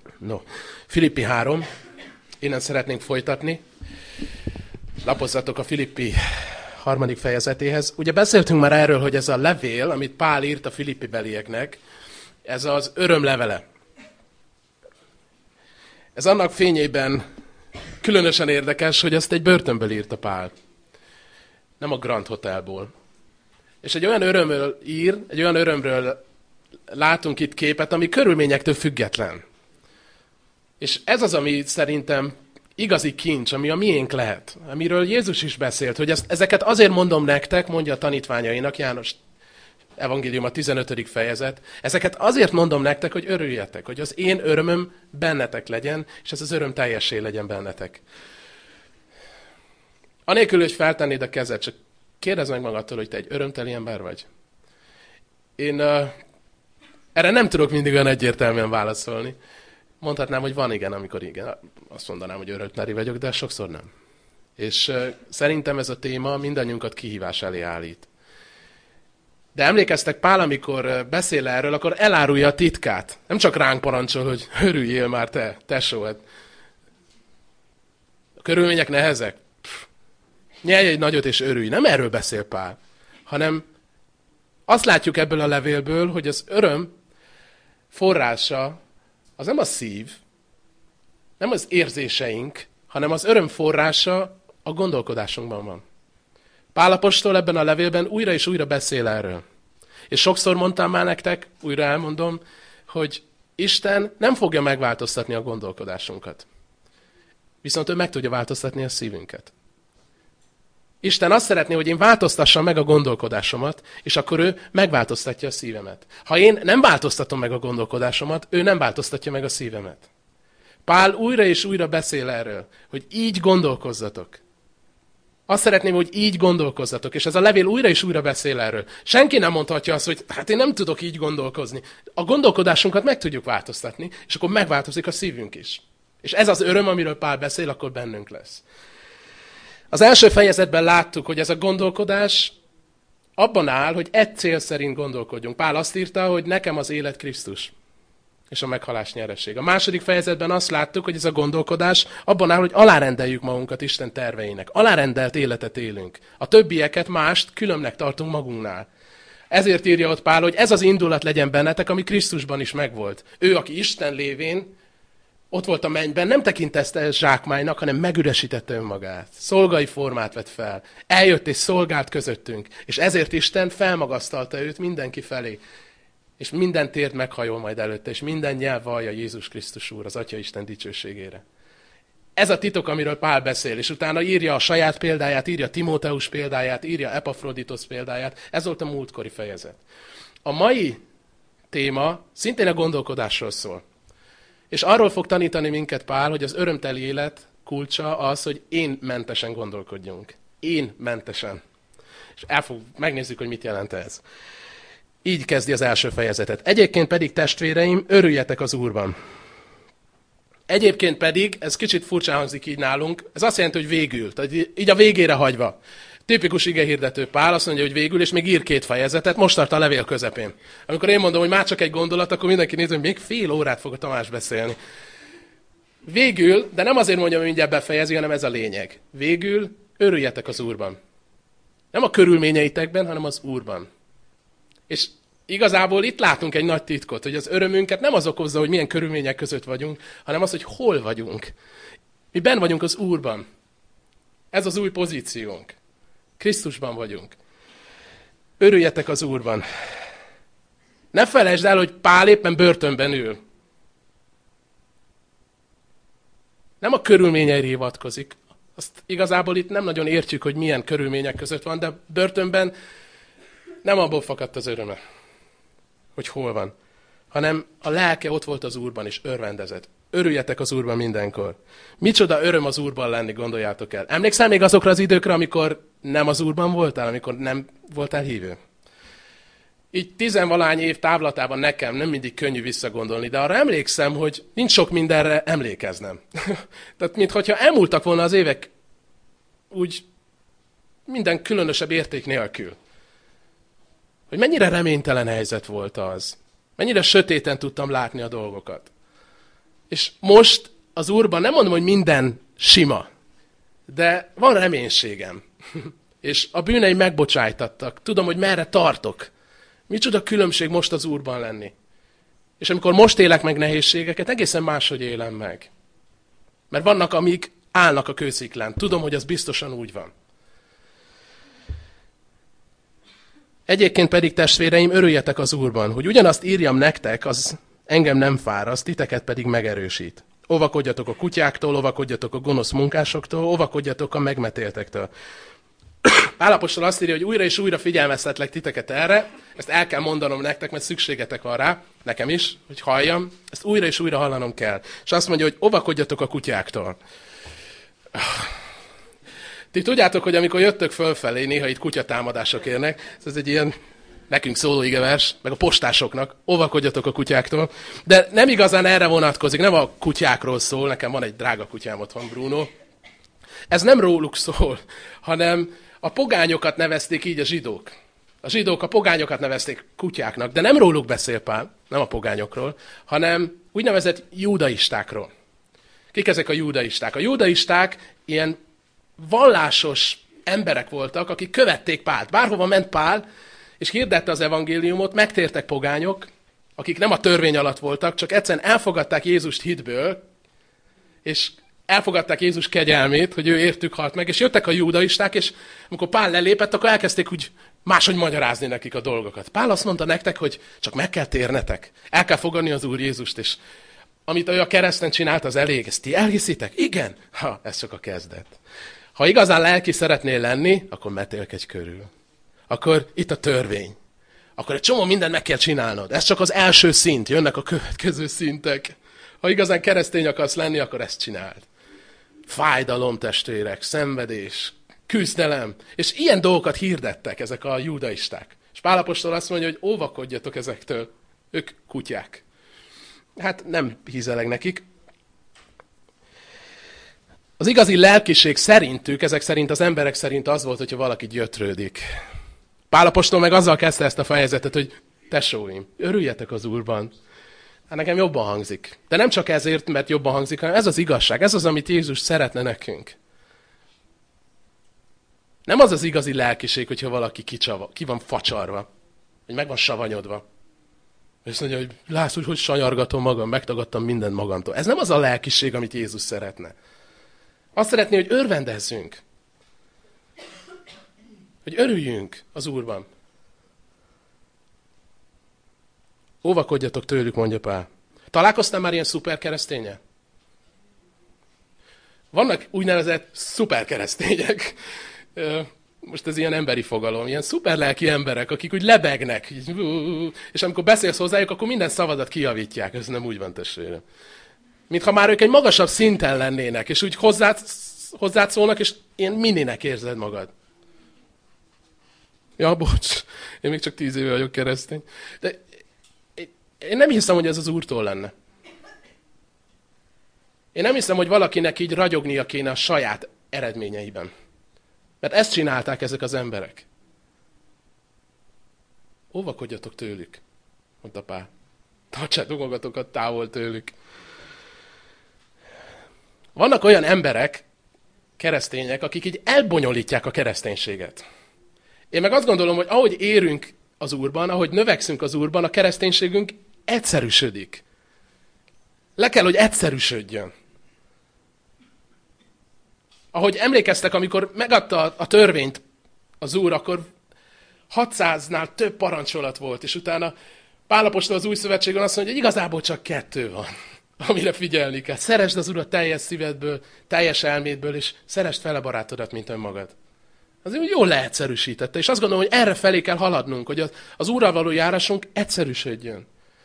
No, Filippi 3, innen szeretnénk folytatni. Lapozzatok a Filippi 3. fejezetéhez. Ugye beszéltünk már erről, hogy ez a levél, amit Pál írt a Filippi belieknek, ez az örömlevele. Ez annak fényében különösen érdekes, hogy ezt egy börtönből írta Pál. Nem a Grand Hotelból. És egy olyan örömről ír, egy olyan örömről látunk itt képet, ami körülményektől független. És ez az, ami szerintem igazi kincs, ami a miénk lehet. Amiről Jézus is beszélt, hogy ezeket azért mondom nektek, mondja a tanítványainak, János evangélium a 15. fejezet, ezeket azért mondom nektek, hogy örüljetek, hogy az én örömöm bennetek legyen, és ez az öröm teljessé legyen bennetek. Anélkül, hogy feltennéd a kezed, csak kérdezd meg magadtól, hogy te egy örömteli ember vagy. Én erre nem tudok mindig olyan egyértelműen válaszolni. Mondhatnám, hogy van igen, amikor igen. Azt mondanám, hogy örömteli vagyok, de sokszor nem. És szerintem ez a téma mindannyiunkat kihívás elé állít. De emlékeztek, Pál, amikor beszél erről, akkor elárulja a titkát. Nem csak ránk parancsol, hogy örüljél már te, tesó. A körülmények nehezek. Nyelj egy nagyot és örülj. Nem erről beszél Pál, hanem azt látjuk ebből a levélből, hogy az öröm forrása az nem a szív, nem az érzéseink, hanem az öröm forrása a gondolkodásunkban van. Pál apostol ebben a levélben újra és újra beszél erről. És sokszor mondtam már nektek, újra elmondom, hogy Isten nem fogja megváltoztatni a gondolkodásunkat. Viszont ő meg tudja változtatni a szívünket. Isten azt szeretné, hogy én változtassam meg a gondolkodásomat, és akkor ő megváltoztatja a szívemet. Ha én nem változtatom meg a gondolkodásomat, ő nem változtatja meg a szívemet. Pál újra és újra beszél erről, hogy így gondolkozzatok. Azt szeretném, hogy így gondolkozzatok, és ez a levél újra és újra beszél erről. Senki nem mondhatja azt, hogy hát én nem tudok így gondolkozni. A gondolkodásunkat meg tudjuk változtatni, és akkor megváltozik a szívünk is. És ez az öröm, amiről Pál beszél, akkor bennünk lesz. Az első fejezetben láttuk, hogy ez a gondolkodás abban áll, hogy egy cél szerint gondolkodjunk. Pál azt írta, hogy nekem az élet Krisztus, és a meghalás nyeresség. A második fejezetben azt láttuk, hogy ez a gondolkodás abban áll, hogy alárendeljük magunkat Isten terveinek. Alárendelt életet élünk. A többieket, mást különbnek tartunk magunknál. Ezért írja ott Pál, hogy ez az indulat legyen bennetek, ami Krisztusban is megvolt. Ő, aki Isten lévén ott volt a mennyben, nem tekintette ezt zsákmánynak, hanem megüresítette önmagát. Szolgai formát vett fel. Eljött és szolgált közöttünk. És ezért Isten felmagasztalta őt mindenki felé. És minden tért meghajol majd előtte, és minden nyelv vallja Jézus Krisztus Úr, az Atya Isten dicsőségére. Ez a titok, amiről Pál beszél, és utána írja a saját példáját, írja Timóteus példáját, írja Epafroditos példáját. Ez volt a múltkori fejezet. A mai téma szintén a gondolkodásról szól. És arról fog tanítani minket Pál, hogy az örömteli élet kulcsa az, hogy én mentesen gondolkodjunk. Én mentesen. És megnézzük, hogy mit jelent ez. Így kezdi az első fejezetet. Egyébként pedig, testvéreim, örüljetek az Úrban. Egyébként pedig, ez kicsit furcsán hangzik így nálunk, ez azt jelenti, hogy végül, tehát így a végére hagyva. Tipikus igehirdető Pál azt mondja, hogy végül, és még ír 2 fejezetet, most tart a levél közepén. Amikor én mondom, hogy már csak egy gondolat, akkor mindenki nézi, hogy még fél órát fog a Tamás beszélni. Végül, de nem azért mondjam, hogy mindjárt befejezi, hanem ez a lényeg. Végül, örüljetek az Úrban. Nem a körülményeitekben, hanem az Úrban. És igazából itt látunk egy nagy titkot, hogy az örömünket nem az okozza, hogy milyen körülmények között vagyunk, hanem az, hogy hol vagyunk. Mi benn vagyunk az Úrban. Ez az új pozíciónk. Krisztusban vagyunk. Örüljetek az Úrban. Ne felejtsd el, hogy Pál éppen börtönben ül. Nem a körülményeire hivatkozik. Azt igazából itt nem nagyon értjük, hogy milyen körülmények között van, de börtönben nem abból fakadt az öröme, hogy hol van, hanem a lelke ott volt az Úrban, és örvendezett. Örüljetek az Úrban mindenkor. Micsoda öröm az Úrban lenni, gondoljátok el. Emlékszel még azokra az időkre, amikor nem az Úrban voltál, amikor nem voltál hívő? Így 10-valahány év távlatában nekem nem mindig könnyű visszagondolni, de arra emlékszem, hogy nincs sok mindenre emlékeznem. Tehát, minthogyha elmúltak volna az évek úgy minden különösebb érték nélkül. Hogy mennyire reménytelen helyzet volt az. Mennyire sötéten tudtam látni a dolgokat. És most az Úrban nem mondom, hogy minden sima, de van reménységem. És a bűneim megbocsájtattak. Tudom, hogy merre tartok. Micsoda különbség most az Úrban lenni. És amikor most élek meg nehézségeket, egészen máshogy élem meg. Mert vannak, amik állnak a kősziklán. Tudom, hogy az biztosan úgy van. Egyébként pedig, testvéreim, örüljetek az Úrban, hogy ugyanazt írjam nektek, az engem nem fáraszt, titeket pedig megerősít. Óvakodjatok a kutyáktól, óvakodjatok a gonosz munkásoktól, óvakodjatok a megmetéltektől. Pál apostol azt írja, hogy újra és újra figyelmeztetlek titeket erre, ezt el kell mondanom nektek, mert szükségetek van rá, nekem is, hogy halljam, ezt újra és újra hallanom kell. És azt mondja, hogy óvakodjatok a kutyáktól. Ti tudjátok, hogy amikor jöttök fölfelé, néha itt kutyatámadások érnek, ez egy ilyen nekünk szóló igevers, meg a postásoknak, óvakodjatok a kutyáktól, de nem igazán erre vonatkozik, nem a kutyákról szól, nekem van egy drága kutyám otthon, Bruno. Ez nem róluk szól, hanem a pogányokat nevezték így a zsidók. A zsidók a pogányokat nevezték kutyáknak, de nem róluk beszél Pál, nem a pogányokról, hanem úgynevezett judaistákról. Kik ezek a judaisták? A judaisták ilyen vallásos emberek voltak, akik követték Pált. Bárhova ment Pál, és hirdette az evangéliumot, megtértek pogányok, akik nem a törvény alatt voltak, csak egyszerűen elfogadták Jézust hitből, és elfogadták Jézus kegyelmét, hogy ő értük halt meg, és jöttek a judaisták, és amikor Pál lelépett, akkor elkezdték úgy máshogy magyarázni nekik a dolgokat. Pál azt mondta nektek, hogy csak meg kell térnetek, el kell fogadni az Úr Jézust, és amit ő a kereszten csinált, az elég. Ezt ti elhiszitek? Igen? Ez csak a kezdet. Ha igazán lelki szeretnél lenni, akkor metélkedj körül. Akkor itt a törvény. Akkor egy csomó mindent meg kell csinálnod. Ez csak az első szint, jönnek a következő szintek. Ha igazán keresztény akarsz lenni, akkor ezt csináld. Fájdalom, testvérek, szenvedés, küzdelem. És ilyen dolgokat hirdettek ezek a judaisták. És Pál apostol azt mondja, hogy óvakodjatok ezektől. Ők kutyák. Hát nem hízeleg nekik. Az igazi lelkiség szerintük, ezek szerint az emberek szerint az volt, hogyha valaki gyötrődik. Pál apostol meg azzal kezdte ezt a fejezetet, hogy tesóim, örüljetek az Úrban. Hát nekem jobban hangzik. De nem csak ezért, mert jobban hangzik, hanem ez az igazság, ez az, amit Jézus szeretne nekünk. Nem az az igazi lelkiség, hogyha valaki ki van facsarva, hogy meg van savanyodva. És azt mondja, hogy látsz, hogy sanyargatom magam, megtagadtam mindent magamtól. Ez nem az a lelkiség, amit Jézus szeretne. Azt szeretné, hogy örvendezzünk. Hogy örüljünk az Úrban. Óvakodjatok tőlük, mondja Pál. Találkoztál már ilyen szuperkereszténye? Vannak úgynevezett szuperkeresztények. Most ez ilyen emberi fogalom, ilyen szuperlelki emberek, akik úgy lebegnek, és amikor beszélsz hozzájuk, akkor minden szavadat kijavítják. Ez nem úgy van, testvérem. Mintha már ők egy magasabb szinten lennének, és úgy hozzád szólnak, és ilyen mininek érzed magad. Ja, bocs, én még csak 10 éve vagyok keresztény. De én nem hiszem, hogy ez az Úrtól lenne. Én nem hiszem, hogy valakinek így ragyognia kéne a saját eredményeiben. Mert ezt csinálták ezek az emberek. Óvakodjatok tőlük, mondta Pál. Tartsátok magatokat távol tőlük. Vannak olyan emberek, keresztények, akik így elbonyolítják a kereszténységet. Én meg azt gondolom, hogy ahogy érünk az Úrban, ahogy növekszünk az Úrban, a kereszténységünk egyszerűsödik. Le kell, hogy egyszerűsödjön. Ahogy emlékeztek, amikor megadta a törvényt az Úr, akkor 600-nál több parancsolat volt, és utána Pál apostol az Új Szövetségen azt mondja, hogy igazából csak 2 van, amire figyelni kell. Szeresd az Urat teljes szívedből, teljes elmédből, és szeresd fel a barátodat, mint önmagad. Azért jól leegyszerűsítette, és azt gondolom, hogy erre felé kell haladnunk, hogy az Úrral való járásunk egyszerűsödjön.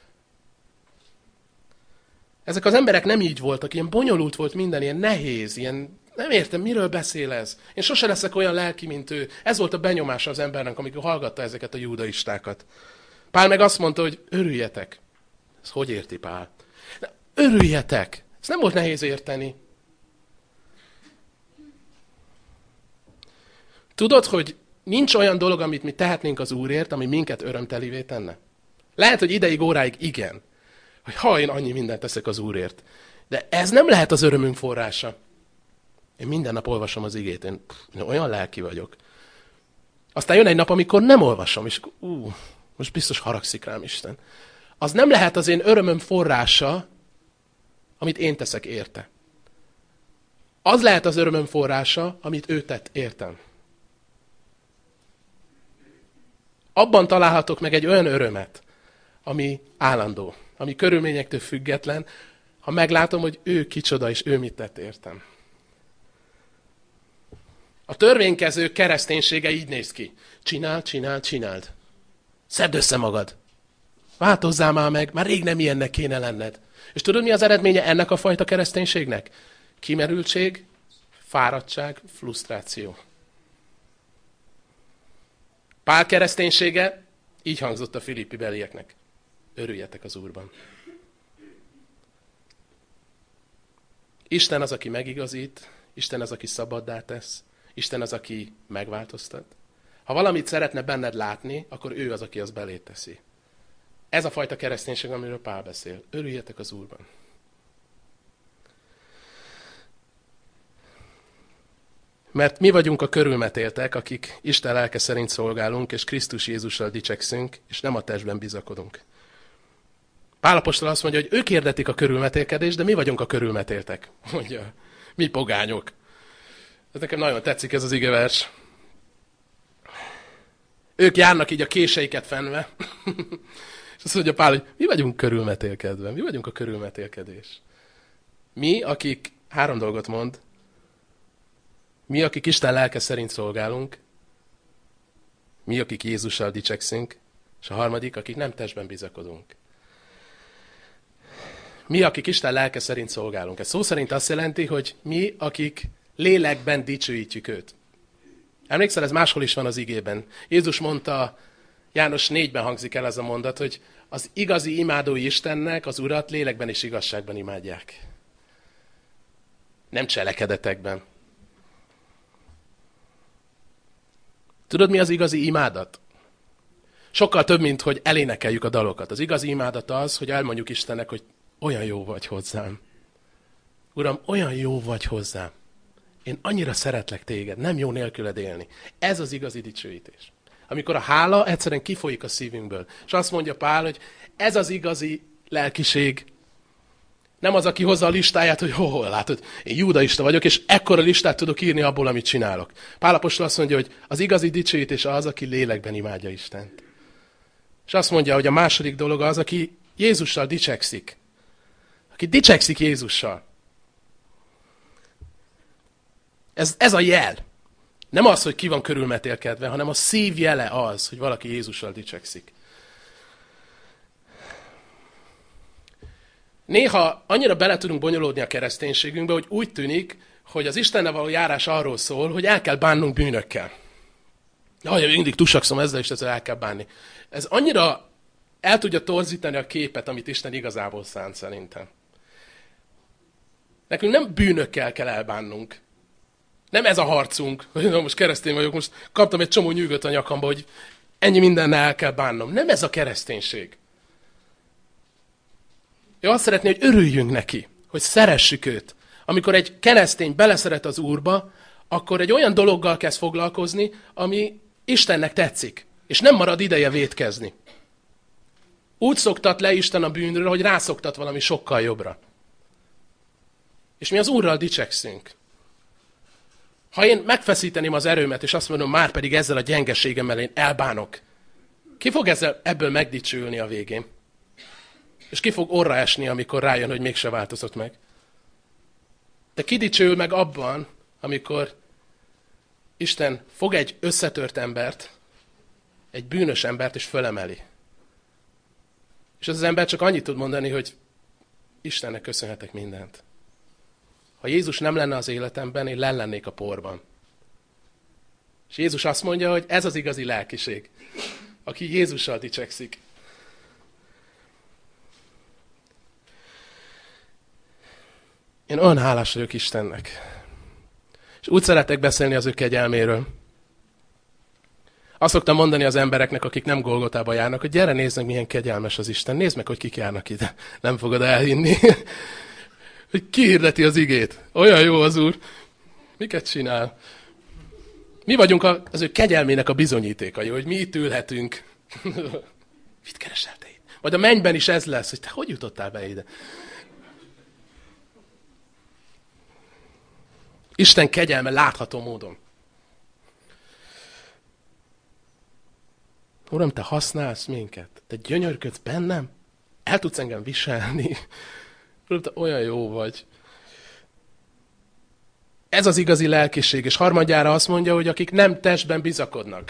Ezek az emberek nem így voltak, ilyen bonyolult volt minden, ilyen nehéz, ilyen nem értem, miről beszél ez. Én sose leszek olyan lelki, mint ő. Ez volt a benyomása az embernek, amikor hallgatta ezeket a judaistákat. Pál meg azt mondta, hogy örüljetek. Ez hogy érti Pál? Örüljetek! Ez nem volt nehéz érteni. Tudod, hogy nincs olyan dolog, amit mi tehetnénk az Úrért, ami minket örömtelivé tenne? Lehet, hogy ideig, óráig igen. hogy ha én annyi mindent teszek az Úrért. De ez nem lehet az örömünk forrása. Én minden nap olvasom az igét, én olyan lelki vagyok. Aztán jön egy nap, amikor nem olvasom, és most biztos haragszik rám Isten. Az nem lehet az én örömöm forrása, amit én teszek érte. Az lehet az örömöm forrása, amit ő tett értem. Abban találhatok meg egy olyan örömet, ami állandó, ami körülményektől független, ha meglátom, hogy ő kicsoda, és ő mit tett értem. A törvénykező kereszténysége így néz ki. Csináld. Szedd össze magad. Változzál már meg, már rég nem ilyennek kéne lenned. És tudod, mi az eredménye ennek a fajta kereszténységnek? Kimerültség, fáradtság, frusztráció. Pál kereszténysége így hangzott a filippi belieknek. Örüljetek az Úrban. Isten az, aki megigazít, Isten az, aki szabaddá tesz, Isten az, aki megváltoztat. Ha valamit szeretne benned látni, akkor ő az, aki azt belé teszi. Ez a fajta kereszténység, amiről Pál beszél. Örüljetek az Úrban. Mert mi vagyunk a körülmetéltek, akik Isten lelke szerint szolgálunk, és Krisztus Jézussal dicsekszünk, és nem a testben bizakodunk. Pál apostol azt mondja, hogy ők hirdetik a körülmetélkedést, de mi vagyunk a körülmetéltek. Mondja, mi pogányok. Ez nekem nagyon tetszik ez az igevers. Ők járnak így a késeiket fenve. És azt mondja Pál, hogy mi vagyunk körülmetélkedve. Mi vagyunk a körülmetélkedés. Mi, akik 3 dolgot mond. Mi, akik Isten lelke szerint szolgálunk. Mi, akik Jézussal dicsekszünk. És a harmadik, akik nem testben bizakodunk. Mi, akik Isten lelke szerint szolgálunk. Ez szó szerint azt jelenti, hogy mi, akik lélekben dicsőítjük őt. Emlékszel, ez máshol is van az igében. Jézus mondta, János 4-ben hangzik el ez a mondat, hogy az igazi imádói Istennek az Urat lélekben és igazságban imádják. Nem cselekedetekben. Tudod, mi az igazi imádat? Sokkal több, mint hogy elénekeljük a dalokat. Az igazi imádat az, hogy elmondjuk Istennek, hogy olyan jó vagy hozzám. Uram, olyan jó vagy hozzám. Én annyira szeretlek téged, nem jó nélküled élni. Ez az igazi dicsőítés. Amikor a hála egyszerűen kifolyik a szívünkből. És azt mondja Pál, hogy ez az igazi lelkiség. Nem az, aki hozza a listáját, hogy hol látod, én judaista vagyok, és ekkora listát tudok írni abból, amit csinálok. Pál apostol azt mondja, hogy az igazi dicsőítés az, aki lélekben imádja Istent. És azt mondja, hogy a második dolog az, aki Jézussal dicsekszik. Aki dicsekszik Jézussal. Ez a jel. Nem az, hogy ki van körülmetélkedve, hanem a szív jele az, hogy valaki Jézussal dicsekszik. Néha annyira bele tudunk bonyolódni a kereszténységünkbe, hogy úgy tűnik, hogy az Istennel való járás arról szól, hogy el kell bánnunk bűnökkel. Jaj, mindig tusakszom ezzel, és ezzel el kell bánni. Ez annyira el tudja torzítani a képet, amit Isten igazából szánt szerintem. Nekünk nem bűnökkel kell elbánnunk. Nem ez a harcunk, hogy most keresztény vagyok, most kaptam egy csomó nyűgöt a nyakamba, hogy ennyi mindennel el kell bánnom. Nem ez a kereszténység. Ő azt szeretné, hogy örüljünk neki, hogy szeressük őt. Amikor egy keresztény beleszeret az Úrba, akkor egy olyan dologgal kezd foglalkozni, ami Istennek tetszik, és nem marad ideje vétkezni. Úgy szoktat le Isten a bűnről, hogy rászoktat valami sokkal jobbra. És mi az Úrral dicsekszünk. Ha én megfeszíteném az erőmet, és azt mondom, már pedig ezzel a gyengeségemmel én elbánok, ki fog ebből megdicsülni a végén? És ki fog orra esni, amikor rájön, hogy mégse változott meg? De ki dicsül meg abban, amikor Isten fog egy összetört embert, egy bűnös embert, és fölemeli. És az ember csak annyit tud mondani, hogy Istennek köszönhetek mindent. Ha Jézus nem lenne az életemben, én lennék a porban. És Jézus azt mondja, hogy ez az igazi lelkiség, aki Jézussal dicsekszik. Én olyan hálás vagyok Istennek. És úgy szeretek beszélni az ő kegyelméről. Azt szoktam mondani az embereknek, akik nem Golgotába járnak, hogy gyere, nézd meg, milyen kegyelmes az Isten. Nézd meg, hogy kik járnak ide. Nem fogod elhinni. Hogy kihirdeti az igét. Olyan jó az Úr. Miket csinál? Mi vagyunk az ő kegyelmének a bizonyítékai, hogy mi itt ülhetünk. Mit keresel te itt? Majd a mennyben is ez lesz, hogy te hogy jutottál be ide? Isten kegyelme látható módon. Uram, te használsz minket? Te gyönyörködsz bennem? El tudsz engem viselni? Uram, te olyan jó vagy. Ez az igazi lelkiség, és harmadjára azt mondja, hogy akik nem testben bizakodnak.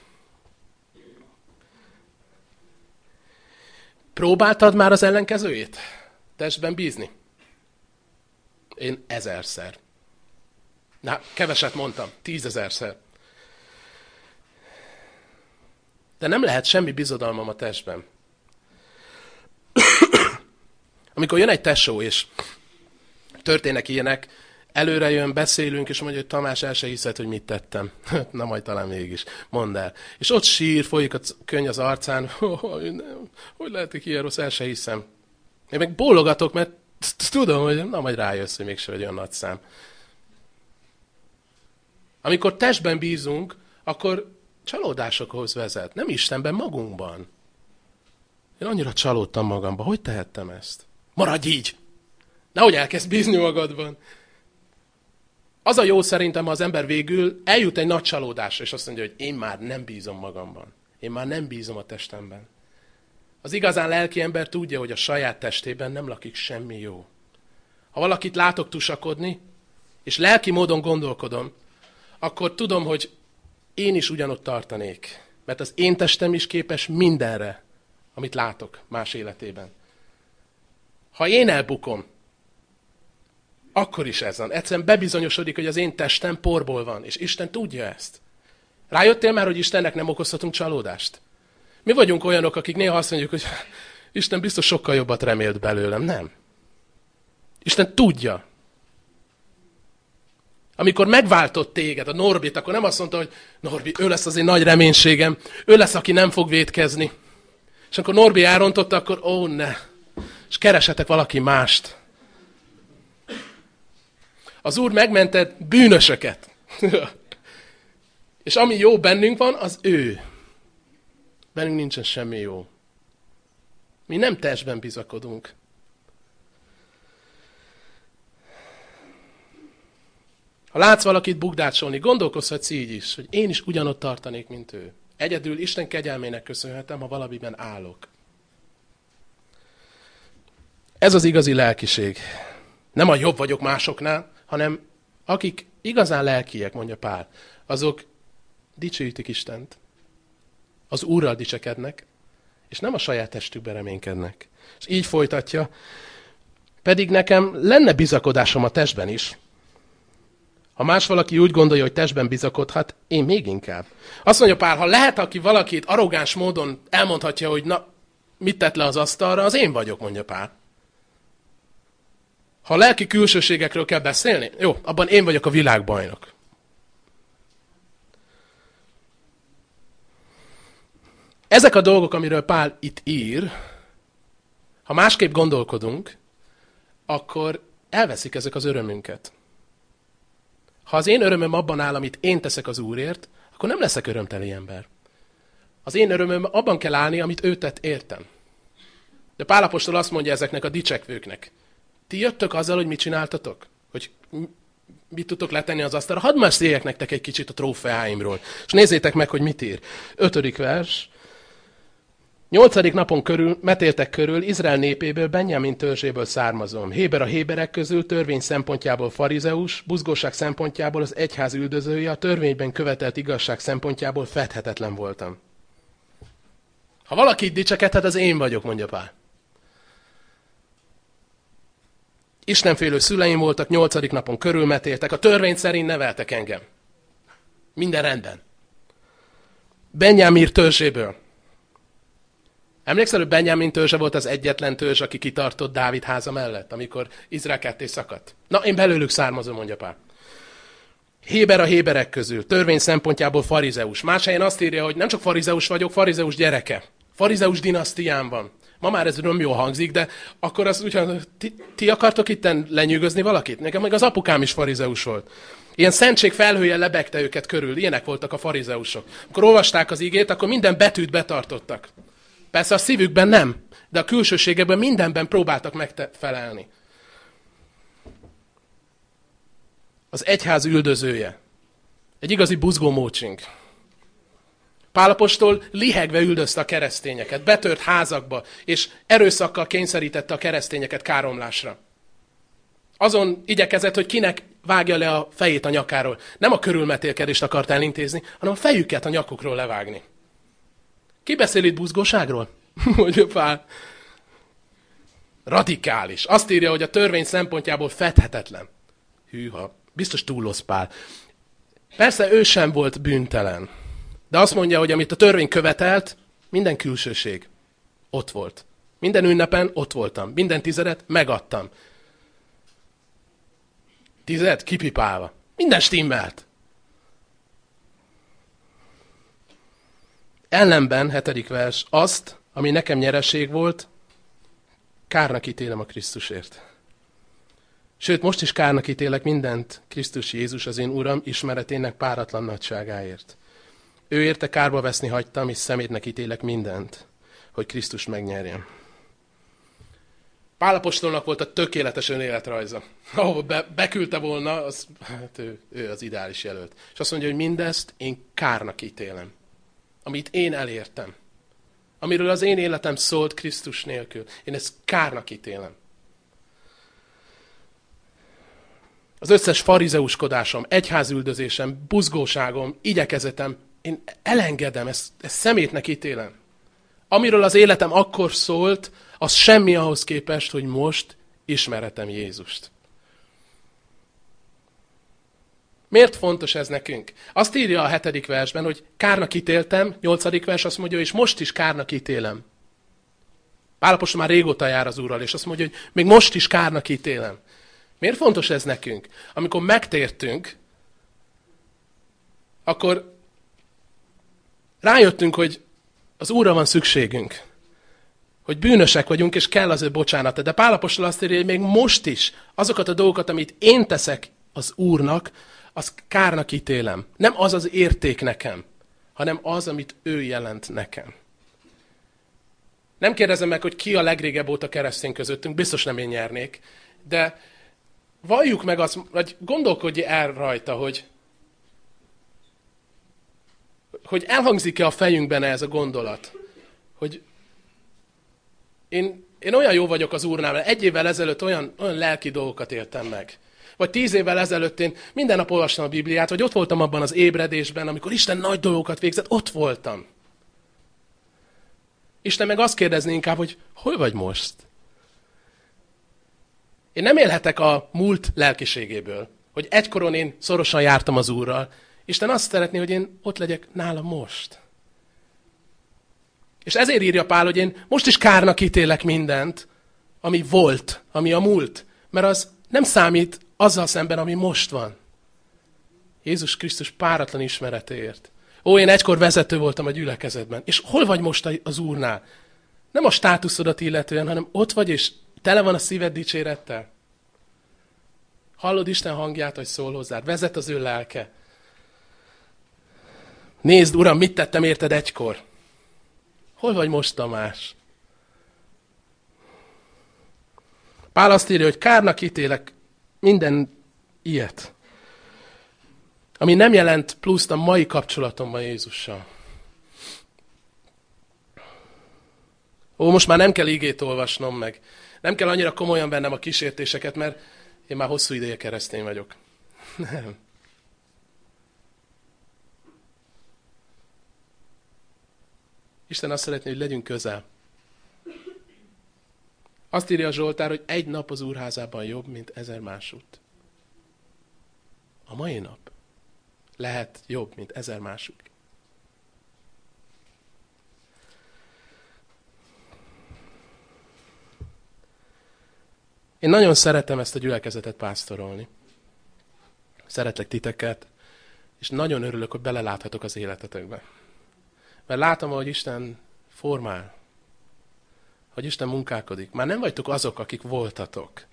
Próbáltad már az ellenkezőjét? Testben bízni? Én 1000-szer. Na, keveset mondtam, 10 000-szer. De nem lehet semmi bizodalmam a testben. Amikor jön egy tesó, és történnek ilyenek, előre jön, beszélünk, és mondja, hogy Tamás, el se hiszed, hogy mit tettem. Na majd talán mégis. Mondd el. És ott sír, folyik a könny az arcán. Hogy lehetek ilyen rossz, el se hiszem. Én meg bólogatok, mert tudom, hogy na majd rájössz, hogy mégsem egy olyan nagy szám. Amikor testben bízunk, akkor csalódásokhoz vezet. Nem Istenben, magunkban. Én annyira csalódtam magamban. Hogy tehettem ezt? Maradj így! Nehogy elkezd bízni magadban. Az a jó szerintem, ha az ember végül eljut egy nagy csalódásra, és azt mondja, hogy én már nem bízom magamban. Én már nem bízom a testemben. Az igazán lelki ember tudja, hogy a saját testében nem lakik semmi jó. Ha valakit látok tusakodni, és lelki módon gondolkodom, akkor tudom, hogy én is ugyanott tartanék. Mert az én testem is képes mindenre, amit látok más életében. Ha én elbukom, akkor is ez van. Egyszerűen bebizonyosodik, hogy az én testem porból van, és Isten tudja ezt. Rájöttél már, hogy Istennek nem okozhatunk csalódást? Mi vagyunk olyanok, akik néha azt mondjuk, hogy Isten biztos sokkal jobbat remélt belőlem. Nem. Isten tudja. Amikor megváltott téged, a Norbit, akkor nem azt mondta, hogy Norbi, ő lesz az én nagy reménységem, ő lesz, aki nem fog vétkezni. És amikor Norbi elrontotta, akkor ó, ne. És keresetek valaki mást. Az Úr megmentett bűnösöket. És ami jó bennünk van, az ő. Bennünk nincsen semmi jó. Mi nem testben bizakodunk. Ha látsz valakit bukdácsolni, gondolkozhatsz így is, hogy én is ugyanott tartanék, mint ő. Egyedül Isten kegyelmének köszönhetem, ha valamiben állok. Ez az igazi lelkiség. Nem a jobb vagyok másoknál, hanem akik igazán lelkiek, mondja Pál, azok dicsőítik Istent. Az Úrral dicsekednek, és nem a saját testükben reménykednek. És így folytatja, pedig nekem lenne bizakodásom a testben is. Ha más valaki úgy gondolja, hogy testben bizakodhat, én még inkább. Azt mondja Pál, ha lehet, aki valakit arrogáns módon elmondhatja, hogy na, mit tett le az asztalra, az én vagyok, mondja Pál. Ha lelki külsőségekről kell beszélni, jó, abban én vagyok a világbajnok. Ezek a dolgok, amiről Pál itt ír, ha másképp gondolkodunk, akkor elveszik ezek az örömünket. Ha az én örömöm abban áll, amit én teszek az Úrért, akkor nem leszek örömteli ember. Az én örömöm abban kell állni, amit ő tett értem. De Pál apostol azt mondja ezeknek a dicsekvőknek. Ti jöttök azzal, hogy mit csináltatok? Hogy mit tudtok letenni az asztalra? Hadd meséljek nektek egy kicsit a trófeáimról. És nézzétek meg, hogy mit ír. 5. vers. 8. napon metéltek körül, Izrael népéből, Benjamin törzséből származom. Héber a héberek közül, törvény szempontjából farizeus, buzgóság szempontjából az egyház üldözője, a törvényben követelt igazság szempontjából fedhetetlen voltam. Ha valaki dicsekedhet, az én vagyok, mondja Pál. Istenfélő szüleim voltak, 8. napon körülmetéltek, a törvény szerint neveltek engem. Minden rendben. Benjamin törzséből. Emlékszel, hogy Benjamin törzse volt az egyetlen törzs, aki kitartott Dávid háza mellett, amikor Izrael ketté szakadt? Na, én belőlük származom, mondja Pál. Héber a héberek közül, törvény szempontjából farizeus. Más helyen azt írja, hogy nem csak farizeus vagyok, farizeus gyereke. Farizeus dinasztián van. Ma már ez nem jól hangzik, de akkor az ugyan, ti akartok itten lenyűgözni valakit? Nekem meg az apukám is farizeus volt. Ilyen szentség felhője lebegte őket körül, ilyenek voltak a farizeusok. Amikor olvasták az igét, akkor minden betűt betartottak. Persze a szívükben nem, de a külsőségekben mindenben próbáltak megfelelni. Az egyház üldözője. Egy igazi buzgómócsink. Pál apostol lihegve üldözte a keresztényeket, betört házakba, és erőszakkal kényszerítette a keresztényeket káromlásra. Azon igyekezett, hogy kinek vágja le a fejét a nyakáról. Nem a körülmetélkedést akart elintézni, hanem a fejüket a nyakukról levágni. Ki beszél itt buzgóságról? Mondja Pál. Radikális. Azt írja, hogy a törvény szempontjából fedhetetlen. Hűha, biztos túloz Pál. Persze ő sem volt bűntelen. De azt mondja, hogy amit a törvény követelt, minden külsőség ott volt. Minden ünnepen ott voltam. Minden tizedet megadtam. 10 kipipálva. Minden stimmelt. Ellenben, 7. vers, azt, ami nekem nyereség volt, kárnak ítélem a Krisztusért. Sőt, most is kárnak ítélek mindent Krisztus Jézus, az én Uram, ismeretének páratlan nagyságáért. Ő érte kárba veszni hagytam, és szemétnek ítélek mindent, hogy Krisztust megnyerjem. Pál apostolnak volt a tökéletes önéletrajza. Ahova beküldte volna, hát ő az ideális jelölt. És azt mondja, hogy mindezt én kárnak ítélem. Amit én elértem. Amiről az én életem szólt Krisztus nélkül. Én ezt kárnak ítélem. Az összes farizeuskodásom, egyházüldözésem, buzgóságom, igyekezetem, én elengedem, ezt szemétnek ítélem. Amiről az életem akkor szólt, az semmi ahhoz képest, hogy most ismerhetem Jézust. Miért fontos ez nekünk? Azt írja a 7. versben, hogy kárnak ítéltem, 8. vers azt mondja, és most is kárnak ítélem. Pál apostol már régóta jár az Úrral, és azt mondja, hogy még most is kárnak ítélem. Miért fontos ez nekünk? Amikor megtértünk, akkor rájöttünk, hogy az Úrra van szükségünk. Hogy bűnösek vagyunk, és kell az ő bocsánata. De Pál apostol azt írja, hogy még most is azokat a dolgokat, amit én teszek az Úrnak, az kárnak ítélem. Nem az az érték nekem, hanem az, amit ő jelent nekem. Nem kérdezem meg, hogy ki a legrégebb óta keresztény közöttünk, biztos nem én nyernék, de valljuk meg azt, vagy gondolkodj el rajta, hogy elhangzik-e a fejünkben ez a gondolat, hogy én olyan jó vagyok az Úrnál, mert 1 évvel ezelőtt olyan lelki dolgokat éltem meg. Vagy 10 évvel ezelőtt én minden nap olvastam a Bibliát, vagy ott voltam abban az ébredésben, amikor Isten nagy dolgokat végzett, ott voltam. Isten meg azt kérdezni inkább, hogy hol vagy most? Én nem élhetek a múlt lelkiségéből, hogy egykoron én szorosan jártam az Úrral. Isten azt szeretné, hogy én ott legyek nála most. És ezért írja Pál, hogy én most is kárnak ítélek mindent, ami volt, ami a múlt. Mert az nem számít azzal szemben, ami most van. Jézus Krisztus páratlan ismeretéért. Ó, én egykor vezető voltam a gyülekezetben. És hol vagy most az Úrnál? Nem a státuszodat illetően, hanem ott vagy, és tele van a szíved dicsérettel. Hallod Isten hangját, hogy szól hozzád. Vezet az ő lelke. Nézd, Uram, mit tettem érted egykor? Hol vagy most, Tamás? Pál azt írja, hogy kárnak ítélek minden ilyet, ami nem jelent pluszt a mai kapcsolatomban Jézussal. Ó, most már nem kell igét olvasnom meg. Nem kell annyira komolyan vennem a kísértéseket, mert én már hosszú ideje keresztény vagyok. Nem. Isten azt szeretné, hogy legyünk közel. Azt írja a Zsoltár, hogy 1 nap az Úrházában jobb, mint 1000 másút. A mai nap lehet jobb, mint 1000 másút. Én nagyon szeretem ezt a gyülekezetet pásztorolni. Szeretlek titeket. És nagyon örülök, hogy beleláthatok az életetekbe. Mert látom, hogy Isten formál, hogy Isten munkálkodik. Már nem vagytok azok, akik voltatok.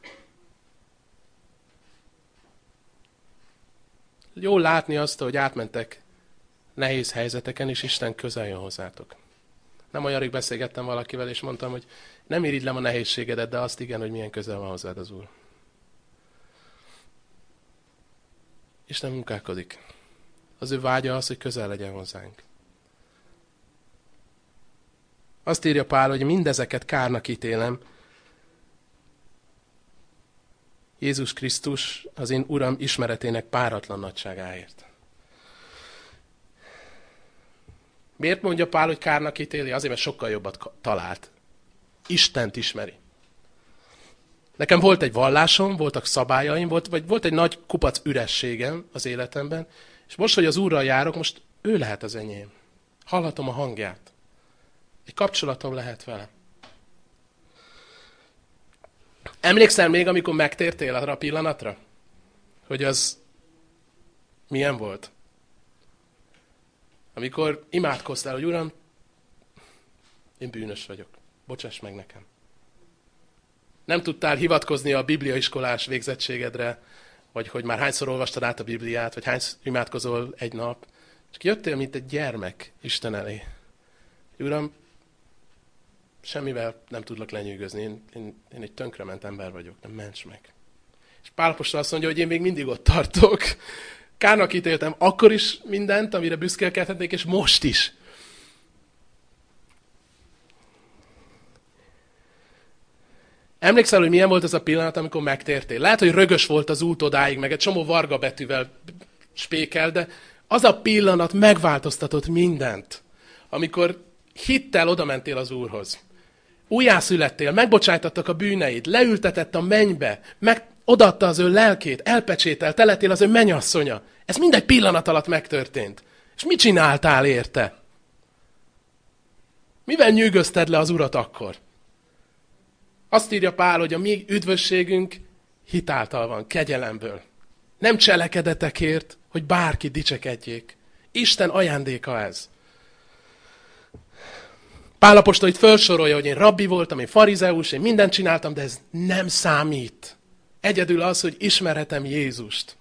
Jó látni azt, hogy átmentek nehéz helyzeteken, és Isten közel jön hozzátok. Nem olyan rég beszélgettem valakivel, és mondtam, hogy nem irigylem a nehézségedet, de azt igen, hogy milyen közel van hozzád az Úr. Isten munkálkodik. Az ő vágya az, hogy közel legyen hozzánk. Azt írja Pál, hogy mindezeket kárnak ítélem. Jézus Krisztus az én Uram ismeretének páratlan nagyságáért. Miért mondja Pál, hogy kárnak ítéli? Azért, mert sokkal jobbat talált. Istent ismeri. Nekem volt egy vallásom, voltak szabályaim, volt egy nagy kupac ürességem az életemben, és most, hogy az Úrral járok, most ő lehet az enyém. Hallhatom a hangját. Egy kapcsolatom lehet vele. Emlékszel még, amikor megtértél arra a pillanatra? Hogy az milyen volt? Amikor imádkoztál, hogy Uram, én bűnös vagyok. Bocsáss meg nekem. Nem tudtál hivatkozni a bibliaiskolás végzettségedre, vagy hogy már hányszor olvastad át a Bibliát, vagy hányszor imádkozol egy nap. Csak jöttél, mint egy gyermek Isten elé. Uram, semmivel nem tudlak lenyűgözni. Én egy tönkrement ember vagyok, nem ments meg. És Pál apostol azt mondja, hogy én még mindig ott tartok. Kárnak ítéltem akkor is mindent, amire büszkélkedhetnék, és most is. Emlékszel, hogy milyen volt az a pillanat, amikor megtértél? Lehet, hogy rögös volt az út odáig, meg egy csomó varga betűvel spékel, de az a pillanat megváltoztatott mindent. Amikor hittel odamentél az Úrhoz. Újjászülettél, megbocsájtattak a bűneid, leültetett a mennybe, odaadta az ő lelkét, elpecsételt, te lettél az ő mennyasszonya. Ez mindegy pillanat alatt megtörtént. És mit csináltál érte? Mivel nyűgözted le az Urat akkor? Azt írja Pál, hogy a mi üdvösségünk hitáltal van, kegyelemből. Nem cselekedetekért, hogy bárki dicsekedjék. Isten ajándéka ez. Pál apostol itt felsorolja, hogy én rabbi voltam, én farizeus, én mindent csináltam, de ez nem számít. Egyedül az, hogy ismerhetem Jézust.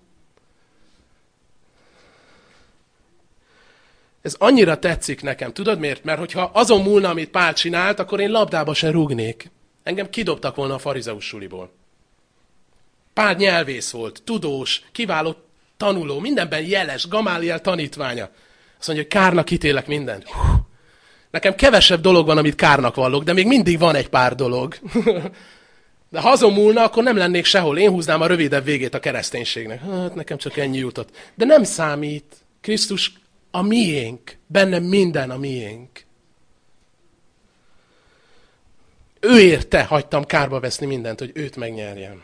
Ez annyira tetszik nekem. Tudod miért? Mert hogyha azon múlna, amit Pál csinált, akkor én labdába se rúgnék. Engem kidobtak volna a farizeus suliból. Pál nyelvész volt, tudós, kiváló tanuló, mindenben jeles, Gamáliel tanítványa. Azt mondja, hogy kárnak ítélek mindent. Nekem kevesebb dolog van, amit kárnak vallok, de még mindig van egy pár dolog. De ha azon múlna, akkor nem lennék sehol. Én húznám a rövidebb végét a kereszténységnek. Hát nekem csak ennyi jutott. De nem számít. Krisztus a miénk. Bennem minden a miénk. Ő érte hagytam kárba veszni mindent, hogy őt megnyerjem.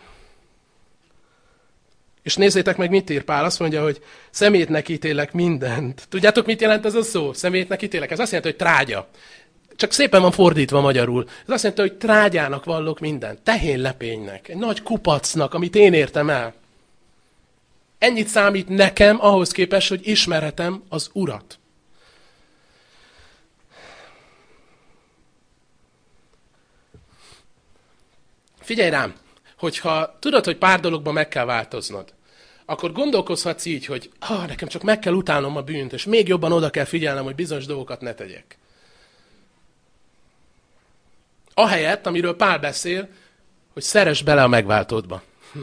És nézzétek meg, mit ír Pál. Azt mondja, hogy szemétnek ítélek mindent. Tudjátok, mit jelent ez a szó? Szemétnek ítélek. Ez azt jelenti, hogy trágya. Csak szépen van fordítva magyarul. Ez azt jelenti, hogy trágyának vallok mindent. Tehénlepénynek. Egy nagy kupacnak, amit én értem el. Ennyit számít nekem ahhoz képest, hogy ismerhetem az Urat. Figyelj rám, hogyha tudod, hogy pár dologban meg kell változnod, akkor gondolkozhatsz így, hogy nekem csak meg kell utálnom a bűnt, és még jobban oda kell figyelnem, hogy bizonyos dolgokat ne tegyek. Ahelyett, amiről Pál beszél, hogy szeress bele a megváltódba.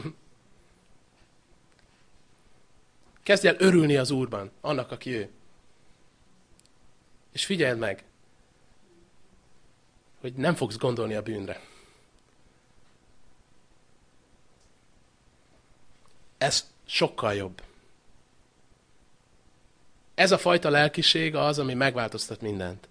Kezdj el örülni az Úrban, annak, aki ő. És figyeld meg, hogy nem fogsz gondolni a bűnre. Ez sokkal jobb. Ez a fajta lelkiség az, ami megváltoztat mindent.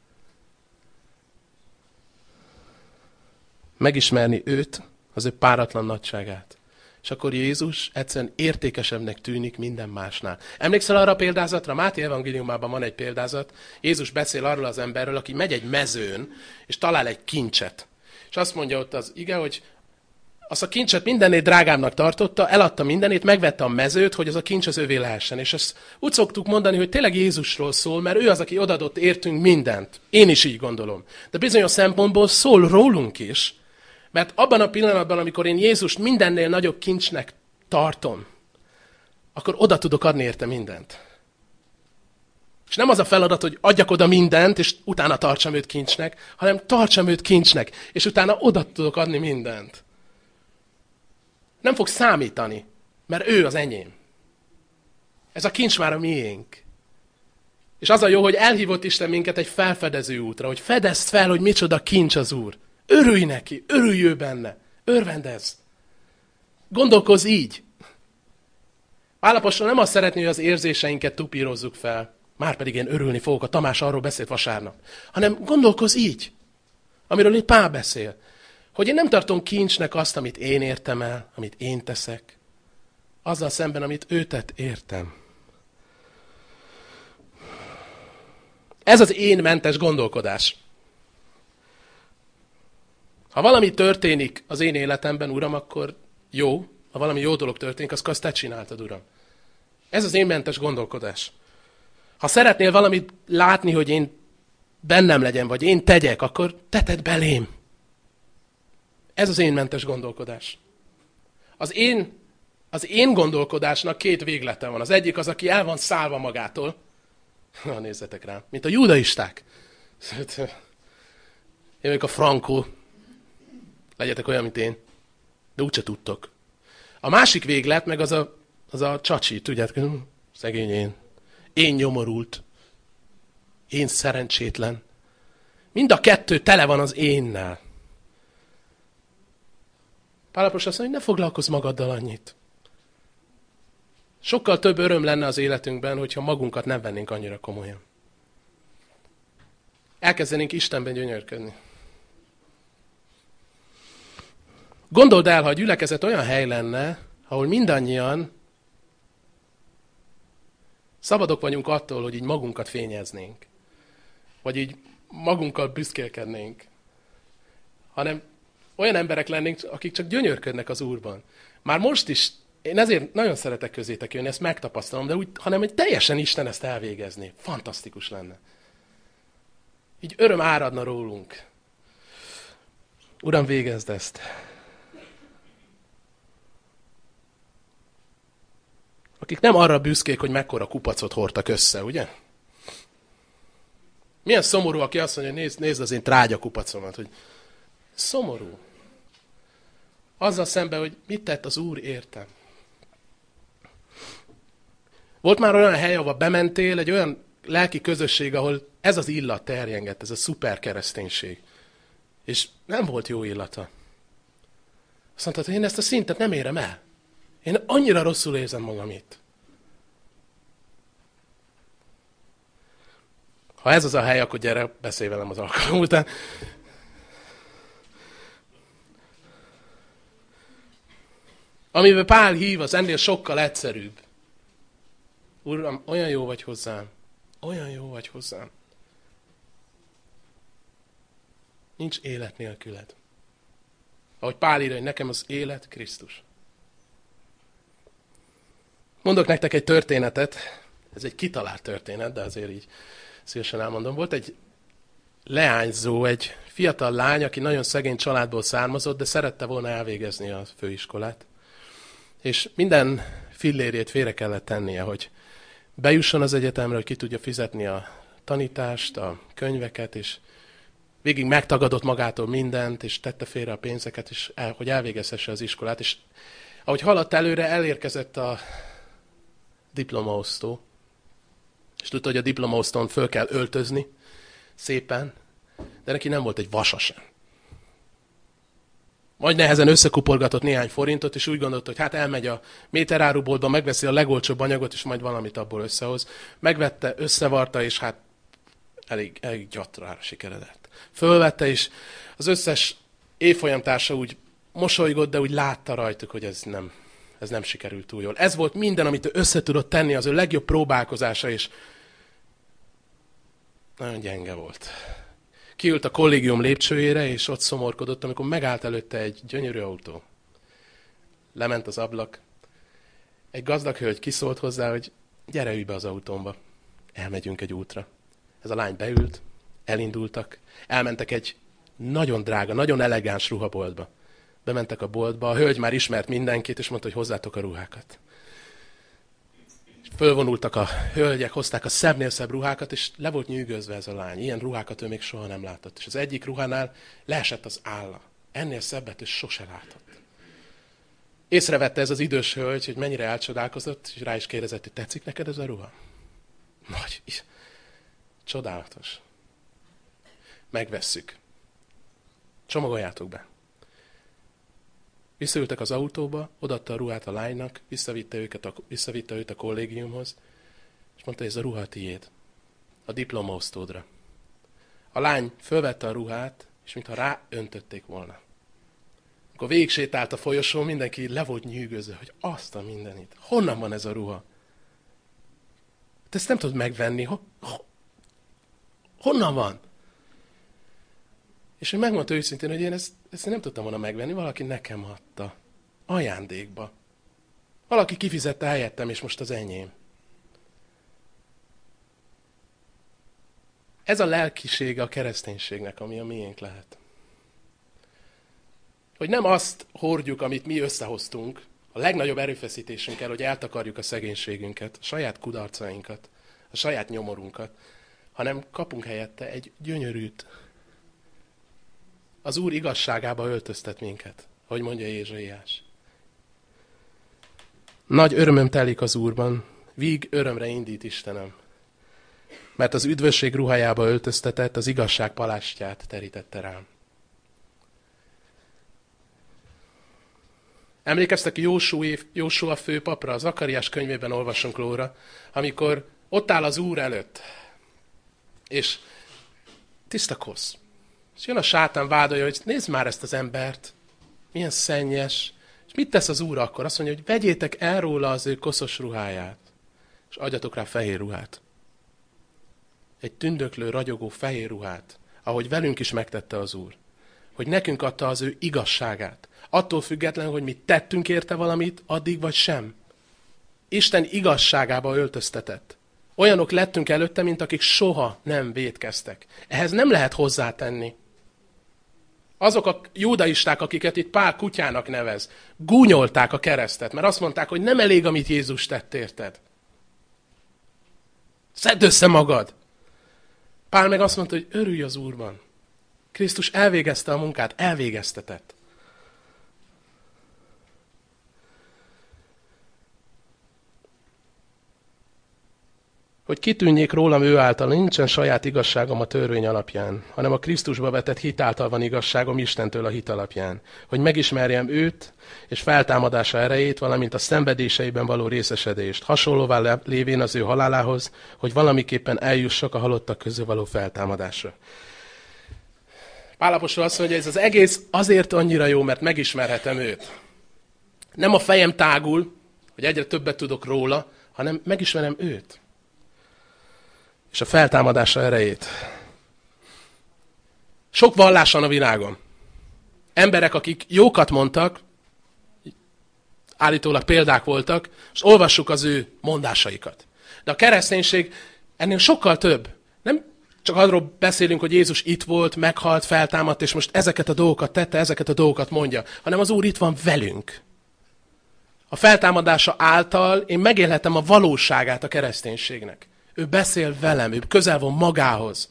Megismerni őt, az ő páratlan nagyságát. És akkor Jézus egyszerűen értékesebbnek tűnik minden másnál. Emlékszel arra a példázatra? Máté evangéliumában van egy példázat. Jézus beszél arról az emberről, aki megy egy mezőn, és talál egy kincset. És azt mondja ott az ige, hogy azt a kincset mindennél drágábbnak tartotta, eladta mindenét, megvette a mezőt, hogy az a kincs az övé lehessen. És ezt úgy szoktuk mondani, hogy tényleg Jézusról szól, mert ő az, aki odadott értünk mindent. Én is így gondolom. De bizonyos szempontból szól rólunk is, mert abban a pillanatban, amikor én Jézust mindennél nagyobb kincsnek tartom, akkor oda tudok adni érte mindent. És nem az a feladat, hogy adjak oda mindent, és utána tartsam őt kincsnek, hanem tartsam őt kincsnek, és utána oda tudok adni mindent. Nem fog számítani, mert ő az enyém. Ez a kincs már a miénk. És az a jó, hogy elhívott Isten minket egy felfedező útra, hogy fedezd fel, hogy micsoda kincs az Úr. Örülj neki, örülj ő benne, örvendezz. Gondolkozz így. Pál apostol nem azt szeretné, hogy az érzéseinket tupírozzuk fel, márpedig én örülni fogok, a Tamás arról beszélt vasárnap, hanem gondolkozz így, amiről itt Pál beszél, hogy én nem tartom kincsnek azt, amit én értem el, amit én teszek, azzal szemben, amit ő tett, értem. Ez az én mentes gondolkodás. Ha valami történik az én életemben, Uram, akkor jó. Ha valami jó dolog történik, azt te csináltad, Uram. Ez az én mentes gondolkodás. Ha szeretnél valamit látni, hogy én bennem legyen, vagy én tegyek, akkor te tedd belém. Ez az én mentes gondolkodás. Az én gondolkodásnak két véglete van. Az egyik az, aki el van szálva magától. Na, nézzetek rám. Mint a judaisták. Én vagyok a frankó. Legyetek olyan, mint én. De úgyse tudtok. A másik véglet meg az a csacsi, tudjátok? Szegény én. Én nyomorult. Én szerencsétlen. Mind a kettő tele van az énnel. Pál apostol azt mondja, hogy ne foglalkozz magaddal annyit. Sokkal több öröm lenne az életünkben, hogyha magunkat nem vennénk annyira komolyan. Elkezdenénk Istenben gyönyörködni. Gondold el, ha a gyülekezet olyan hely lenne, ahol mindannyian szabadok vagyunk attól, hogy így magunkat fényeznénk. Vagy így magunkkal büszkélkednénk. Hanem olyan emberek lennénk, akik csak gyönyörködnek az Úrban. Már most is, én ezért nagyon szeretek közétek jönni, ezt megtapasztalom, de úgy, hanem hogy teljesen Isten ezt elvégezni. Fantasztikus lenne. Így öröm áradna rólunk. Uram, végezd ezt. Akik nem arra büszkék, hogy mekkora kupacot hordtak össze, ugye? Milyen szomorú, aki azt mondja, hogy nézd az én trágya kupacomat, hogy szomorú. Azzal szemben, hogy mit tett az Úr értem. Volt már olyan hely, ahova bementél, egy olyan lelki közösség, ahol ez az illat terjengett, ez a szuper kereszténység. És nem volt jó illata. Azt mondtad, hogy én ezt a szintet nem érem el. Én annyira rosszul érzem magam itt. Ha ez az a hely, akkor gyere, beszélj velem az alkalom után. Amiben Pál hív, az ennél sokkal egyszerűbb. Uram, olyan jó vagy hozzám. Olyan jó vagy hozzám. Nincs élet nélküled. Ahogy Pál írja, hogy nekem az élet Krisztus. Mondok nektek egy történetet. Ez egy kitalált történet, de azért így szívesen elmondom. Volt egy leányzó, egy fiatal lány, aki nagyon szegény családból származott, de szerette volna elvégezni a főiskolát. És minden fillérjét félre kellett tennie, hogy bejusson az egyetemre, hogy ki tudja fizetni a tanítást, a könyveket, és végig megtagadott magától mindent, és tette félre a pénzeket, és hogy elvégezhesse az iskolát. És ahogy haladt előre, elérkezett a diplomaosztó, és tudta, hogy a diplomaosztón föl kell öltözni szépen, de neki nem volt egy vasa sem. Majd nehezen összekupolgatott néhány forintot, és úgy gondolta, hogy hát elmegy a méteráruboltba, megveszi a legolcsóbb anyagot, és majd valamit abból összehoz. Megvette, összevarta, és hát elég gyatrára sikeredett. Fölvette, és az összes évfolyamtársa úgy mosolygott, de úgy látta rajtuk, hogy ez nem sikerült túl jól. Ez volt minden, amit ő össze tudott tenni, az ő legjobb próbálkozása, és nagyon gyenge volt. Kiült a kollégium lépcsőjére, és ott szomorkodott, amikor megállt előtte egy gyönyörű autó. lement az ablak. Egy gazdag hölgy kiszólt hozzá, hogy gyere, ülj be az autómba. Elmegyünk egy útra. Ez a lány beült, elindultak, elmentek egy nagyon drága, nagyon elegáns ruhaboltba. Bementek a boltba, a hölgy már ismert mindenkit, és mondta, hogy hozzátok a ruhákat. És fölvonultak a hölgyek, hozták a szebbnél szebb ruhákat, és le volt nyűgözve ez a lány. Ilyen ruhákat ő még soha nem látott. És az egyik ruhánál leesett az álla. Ennél szebbet ő sose látott. Észrevette ez az idős hölgy, hogy mennyire elcsodálkozott, és rá is kérdezett, hogy tetszik neked ez a ruha? Nagy, csodálatos. Megvesszük. Csomagoljátok be. Visszaültek az autóba, odaadta a ruhát a lánynak, visszavitte őt a kollégiumhoz, és mondta, hogy ez a ruha a tiéd. A diplomaosztódra. A lány fölvette a ruhát, és mintha ráöntötték volna. Amikor végig sétált a folyosón, mindenki le volt nyűgözve, hogy azt a mindenit. Honnan van ez a ruha? Te ezt nem tudod megvenni. Honnan van? És ő megmondta őszintén, hogy én ezt nem tudtam volna megvenni, valaki nekem adta. Ajándékba. Valaki kifizette helyettem, és most az enyém. Ez a lelkisége a kereszténységnek, ami a miénk lehet. Hogy nem azt hordjuk, amit mi összehoztunk, a legnagyobb erőfeszítésünkkel, hogy eltakarjuk a szegénységünket, a saját kudarcainkat, a saját nyomorunkat, hanem kapunk helyette egy gyönyörűt. Az Úr igazságába öltöztet minket, ahogy mondja Ézsaiás. Nagy örömöm telik az Úrban, víg örömre indít Istenem, mert az üdvösség ruhájába öltöztetett, az igazság palástját terítette rám. Emlékeztek Jósua főpapra, az Zakariás könyvében olvasunk róla, amikor ott áll az Úr előtt, és tiszta kosz. És jön a sátán vádolja, hogy nézd már ezt az embert, milyen szennyes. És mit tesz az Úr akkor? Azt mondja, hogy vegyétek el róla az ő koszos ruháját, és adjatok rá fehér ruhát. Egy tündöklő, ragyogó fehér ruhát, ahogy velünk is megtette az Úr. Hogy nekünk adta az ő igazságát. Attól függetlenül, hogy mi tettünk érte valamit, addig vagy sem. Isten igazságába öltöztetett. Olyanok lettünk előtte, mint akik soha nem vétkeztek. Ehhez nem lehet hozzátenni. Azok a judaisták, akiket itt Pál kutyának nevez, gúnyolták a keresztet, mert azt mondták, hogy nem elég, amit Jézus tett érted. Szedd össze magad! Pál meg azt mondta, hogy örülj az Úrban. Krisztus elvégezte a munkát, elvégeztetett. Hogy kitűnjék rólam ő által, nincsen saját igazságom a törvény alapján, hanem a Krisztusba vetett hit által van igazságom Istentől a hit alapján. Hogy megismerjem őt, és feltámadása erejét, valamint a szenvedéseiben való részesedést, hasonlóvá lévén az ő halálához, hogy valamiképpen eljussak a halottak közül való feltámadásra. Pál apostol azt mondja, hogy ez az egész azért annyira jó, mert megismerhetem őt. Nem a fejem tágul, hogy egyre többet tudok róla, hanem megismerem őt. És a feltámadása erejét. Sok vallás van a világon. Emberek, akik jókat mondtak, állítólag példák voltak, és olvassuk az ő mondásaikat. De a kereszténység ennél sokkal több. Nem csak arról beszélünk, hogy Jézus itt volt, meghalt, feltámadt, és most ezeket a dolgokat tette, ezeket a dolgokat mondja, hanem az Úr itt van velünk. A feltámadása által én megélhetem a valóságát a kereszténységnek. Ő beszél velem, ő közel van magához.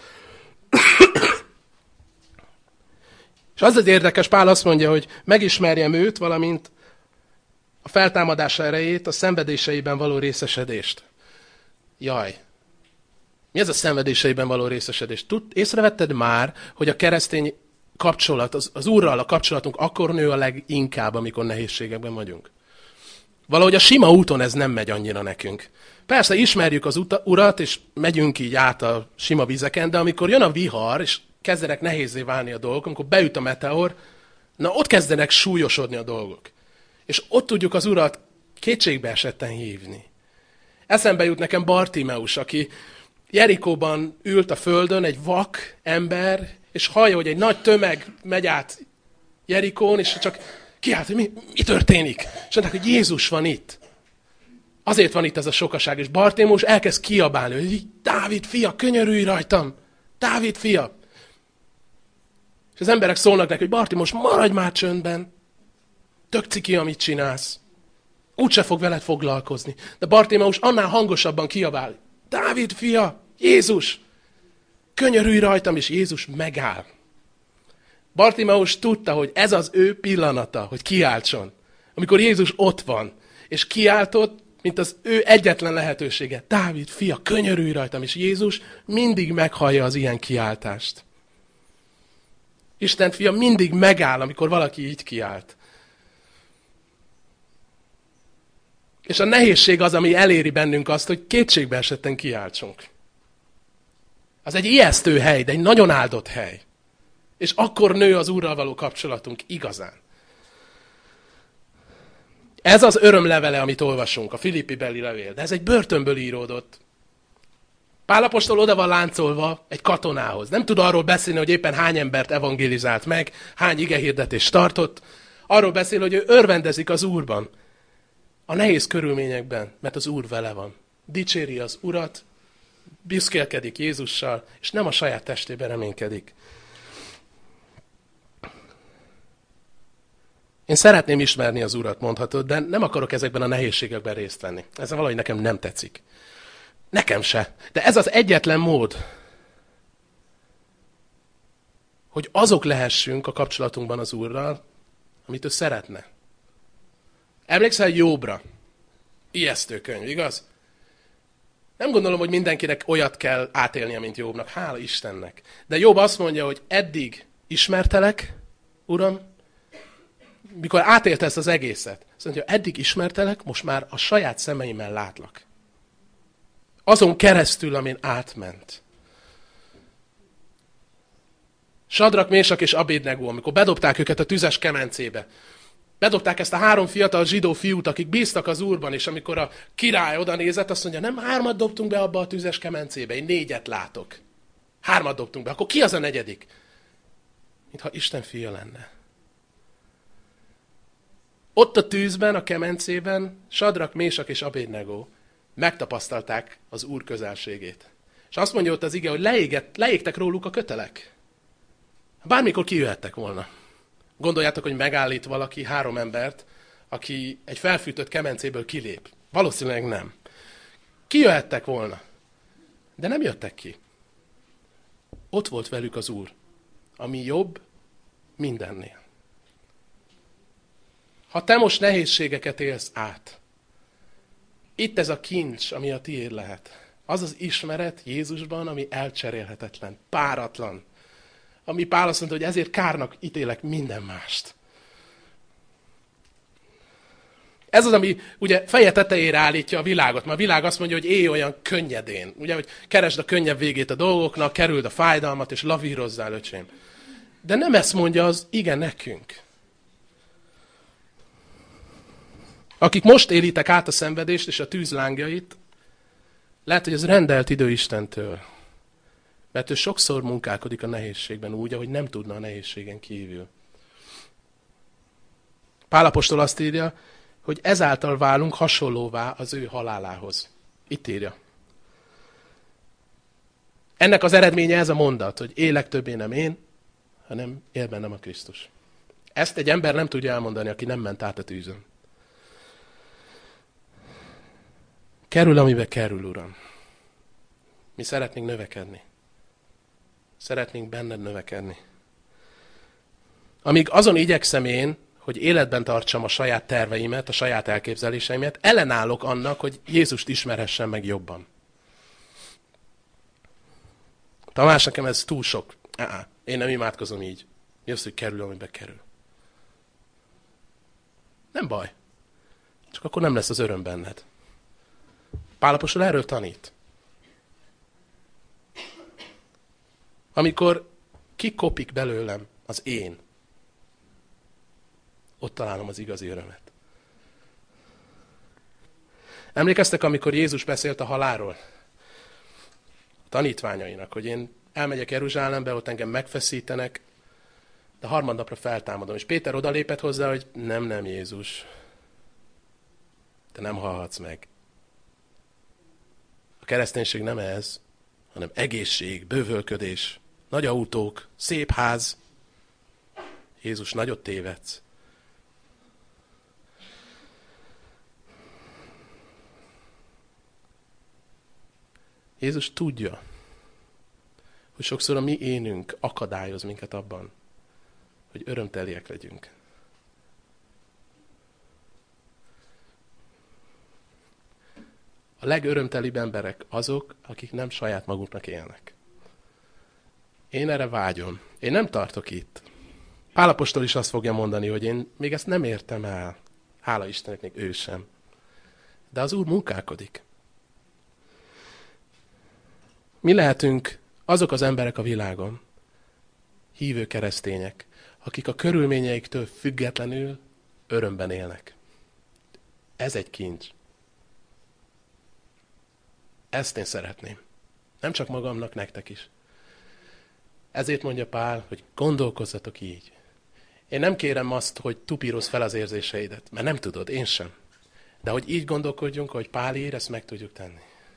És az az érdekes, Pál azt mondja, hogy megismerjem őt, valamint a feltámadása erejét, a szenvedéseiben való részesedést. Jaj, mi ez a szenvedéseiben való részesedés? Észrevetted már, hogy a keresztény kapcsolat, az Úrral a kapcsolatunk akkor nő a leginkább, amikor nehézségekben vagyunk? Valahogy a sima úton ez nem megy annyira nekünk. Persze ismerjük az Urat, és megyünk így át a sima vizeken, de amikor jön a vihar, és kezdenek nehézzé válni a dolgok, amikor beüt a meteor, na ott kezdenek súlyosodni a dolgok. És ott tudjuk az Urat kétségbe esetten hívni. Eszembe jut nekem Bartimeus, aki Jerikóban ült a földön, egy vak ember, és hallja, hogy egy nagy tömeg megy át Jerikón, és csak Kiállt, hogy mi történik? És mondták, hogy Jézus van itt. Azért van itt ez a sokaság, és Bartémós elkezd kiabálni, hogy Dávid fia, könyörülj rajtam! Dávid fia! És az emberek szólnak neki, hogy Bartémós, maradj már csöndben! Tök ciki, amit csinálsz. Úgyse fog veled foglalkozni. De Bartémeus annál hangosabban kiabál. Dávid fia, Jézus! Könyörülj rajtam, és Jézus megáll. Bartémeus tudta, hogy ez az ő pillanata, hogy kiáltson. Amikor Jézus ott van, és kiáltott, mint az ő egyetlen lehetősége. Dávid fia, könyörülj rajtam, és Jézus mindig meghallja az ilyen kiáltást. Isten fia mindig megáll, amikor valaki így kiált. És a nehézség az, ami eléri bennünk azt, hogy kétségbe esetten kiáltsunk. Az egy ijesztő hely, de egy nagyon áldott hely. És akkor nő az Úrral való kapcsolatunk igazán. Ez az örömlevele, amit olvasunk, a Filippi-beli levél, de ez egy börtönből íródott. Pál apostol oda van láncolva egy katonához. Nem tud arról beszélni, hogy éppen hány embert evangelizált meg, hány igehirdetést tartott. Arról beszél, hogy ő örvendezik az Úrban. A nehéz körülményekben, mert az Úr vele van. Dicséri az Urat, büszkélkedik Jézussal, és nem a saját testében reménykedik. Én szeretném ismerni az Urat, mondhatod, de nem akarok ezekben a nehézségekben részt venni. Ez valahogy nekem nem tetszik. Nekem se. De ez az egyetlen mód, hogy azok lehessünk a kapcsolatunkban az Úrral, amit ő szeretne. Emlékszel Jobbra? Ijesztő könyv, igaz? Nem gondolom, hogy mindenkinek olyat kell átélnie, mint Jobbnak. Hála Istennek. De Jobb azt mondja, hogy eddig ismertelek, Uram, mikor átélte ezt az egészet. Azt mondja, eddig ismertelek, most már a saját szemeimmel látlak. Azon keresztül, amin átment. Sadrak, Mésak és Abédnego, amikor bedobták őket a tüzes kemencébe. Bedobták ezt a 3 fiatal zsidó fiút, akik bíztak az Úrban, és amikor a király oda nézett, azt mondja, nem 3 dobtunk be abba a tüzes kemencébe, én 4 látok. 3 dobtunk be, akkor ki az a 4? Mintha Isten fia lenne. Ott a tűzben, a kemencében Sadrak, Mésak és Abédnego megtapasztalták az Úr közelségét. És azt mondja ott az ige, hogy leégtek róluk a kötelek. Bármikor kijöhettek volna. Gondoljátok, hogy megállít valaki 3 embert, aki egy felfűtött kemencéből kilép. Valószínűleg nem. Kijöhettek volna. De nem jöttek ki. Ott volt velük az Úr, ami jobb mindennél. Ha te most nehézségeket élsz át, itt ez a kincs, ami a tiéd lehet. Az az ismeret Jézusban, ami elcserélhetetlen, páratlan. Ami Pál azt mondta, hogy ezért kárnak ítélek minden mást. Ez az, ami ugye feje tetejére állítja a világot. Mert a világ azt mondja, hogy élj olyan könnyedén. Ugye, hogy keresd a könnyebb végét a dolgoknak, kerüld a fájdalmat, és lavírozzál, öcsém. De nem ezt mondja az ige nekünk. Akik most élitek át a szenvedést és a tűz lángjait, lehet, hogy ez rendelt idő Istentől. Mert ő sokszor munkálkodik a nehézségben úgy, ahogy nem tudna a nehézségen kívül. Pál apostol azt írja, hogy ezáltal válunk hasonlóvá az ő halálához. Itt írja. Ennek az eredménye ez a mondat, hogy élek többé nem én, hanem él bennem a Krisztus. Ezt egy ember nem tudja elmondani, aki nem ment át a tűzön. Kerül, amibe kerül, Uram. Mi szeretnénk növekedni. Szeretnénk benned növekedni. Amíg azon igyekszem én, hogy életben tartsam a saját terveimet, a saját elképzeléseimet, ellenállok annak, hogy Jézust ismerhessen meg jobban. Tamás, nekem ez túl sok. Én nem imádkozom így. Mi az, hogy kerül, amibe kerül. Nem baj. Csak akkor nem lesz az öröm benned. Pál apostol erről tanít. Amikor kikopik belőlem az én, ott találom az igazi örömet. Emlékeztek, amikor Jézus beszélt a halálról? A tanítványainak, hogy én elmegyek Jeruzsálembe, ott engem megfeszítenek, de harmadnapra feltámadom. És Péter odalépett hozzá, hogy nem, Jézus, te nem halhatsz meg. A kereszténység nem ez, hanem egészség, bővölködés, nagy autók, szép ház. Jézus, nagyot tévedsz. Jézus tudja, hogy sokszor a mi énünk akadályoz minket abban, hogy örömteliek legyünk. A legörömtelibb emberek azok, akik nem saját maguknak élnek. Én erre vágyom. Én nem tartok itt. Pál apostol is azt fogja mondani, hogy én még ezt nem értem el. Hála Istennek, még ő sem. De az Úr munkálkodik. Mi lehetünk azok az emberek a világon, hívő keresztények, akik a körülményeiktől függetlenül örömben élnek. Ez egy kincs. Ezt én szeretném. Nem csak magamnak, nektek is. Ezért mondja Pál, hogy gondolkozzatok így. Én nem kérem azt, hogy tupírozz fel az érzéseidet, mert nem tudod, én sem. De hogy így gondolkodjunk, hogy Pál ír, ezt meg tudjuk tenni.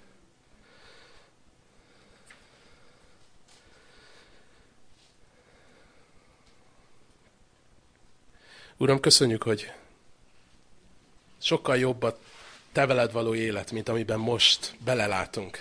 Uram, köszönjük, hogy sokkal jobb a te veled való élet, mint amiben most belelátunk.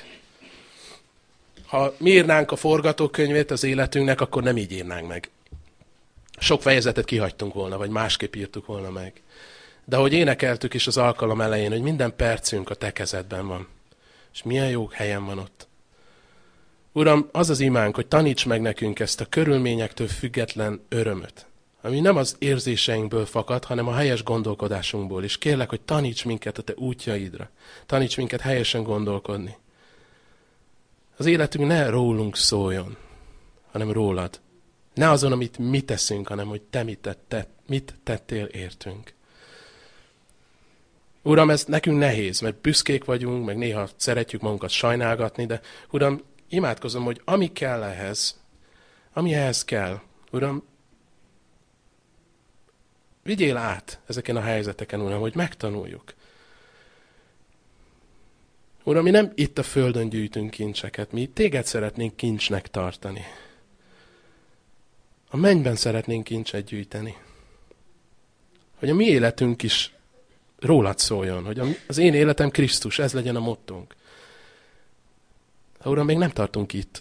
Ha mi írnánk a forgatókönyvét az életünknek, akkor nem így írnánk meg. Sok fejezetet kihagytunk volna, vagy másképp írtuk volna meg. De ahogy énekeltük is az alkalom elején, hogy minden percünk a te kezedben van. És milyen jó helyen van ott. Uram, az az imánk, hogy taníts meg nekünk ezt a körülményektől független örömöt, ami nem az érzéseinkből fakad, hanem a helyes gondolkodásunkból. És kérlek, hogy taníts minket a te útjaidra. Taníts minket helyesen gondolkodni. Az életünk ne rólunk szóljon, hanem rólad. Ne azon, amit mi teszünk, hanem hogy te mit tettél értünk. Uram, ez nekünk nehéz, mert büszkék vagyunk, meg néha szeretjük magunkat sajnálgatni, de Uram, imádkozom, hogy ami kell ami ehhez kell, Uram, vigyél át ezeken a helyzeteken, Uram, hogy megtanuljuk. Uram, mi nem itt a földön gyűjtünk kincseket, mi téged szeretnénk kincsnek tartani. A mennyben szeretnénk kincset gyűjteni. Hogy a mi életünk is rólad szóljon, hogy az én életem Krisztus, ez legyen a mottónk. Ha, Uram, még nem tartunk itt.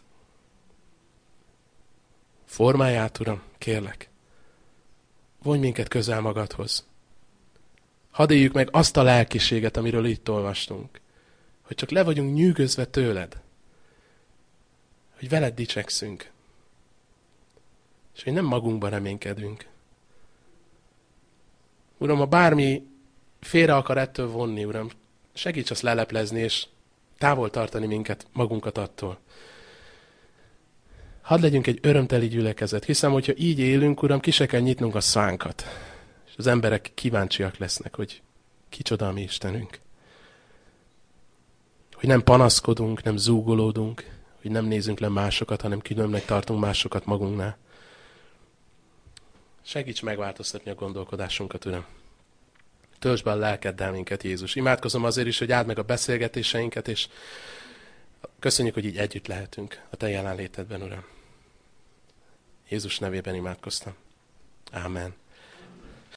Formálj át, Uram, kérlek. Vonj minket közel magadhoz. Hadd éljük meg azt a lelkiséget, amiről itt olvastunk. Hogy csak le vagyunk nyűgözve tőled. Hogy veled dicsekszünk. És hogy nem magunkban reménykedünk. Uram, ha bármi félre akar ettől vonni, Uram, segíts azt leleplezni, és távol tartani minket, magunkat attól. Hadd legyünk egy örömteli gyülekezet. Hiszem, hogyha így élünk, Uram, ki se kell nyitnunk a szánkat. És az emberek kíváncsiak lesznek, hogy kicsoda a mi Istenünk. Hogy nem panaszkodunk, nem zúgolódunk, hogy nem nézünk le másokat, hanem különbnek tartunk másokat magunknál. Segíts megváltoztatni a gondolkodásunkat, Uram. Töltsd be a lelkeddel minket, Jézus. Imádkozom azért is, hogy áld meg a beszélgetéseinket, és köszönjük, hogy így együtt lehetünk a te jelenlétedben, Uram. Jézus nevében imádkoztam. Ámen.